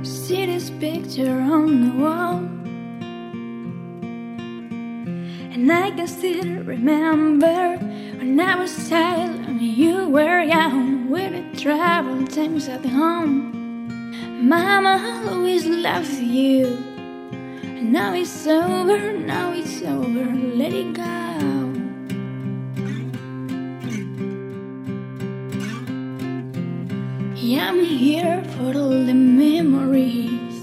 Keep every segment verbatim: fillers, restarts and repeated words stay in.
See this picture on the wall, and I can still remember when I was a child and you were young. We would travel times at home. Mama always loves you, and now it's over, now it's over, let it go. Yeah, I'm here for all the memories.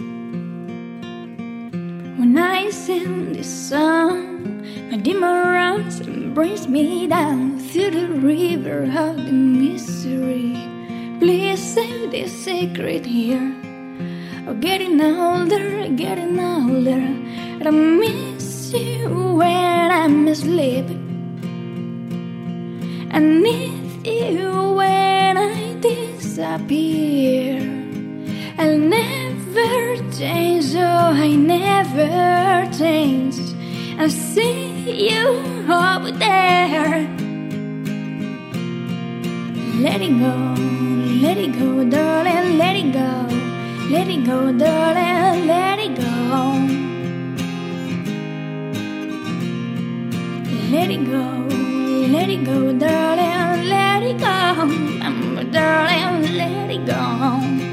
When I sing this song, my demon runs and brings me down through the river of the misery. Please save this secret here. Oh, getting older, getting older, and I miss you when I'm asleep. I need you when I disappear. I'll never change, oh, I never change. I'll see you over there. Let it go, let it go, darling, let it go. Let it go, darling, let it go. Let it go, let it go, darling, let it go. Mama, darling, let it go.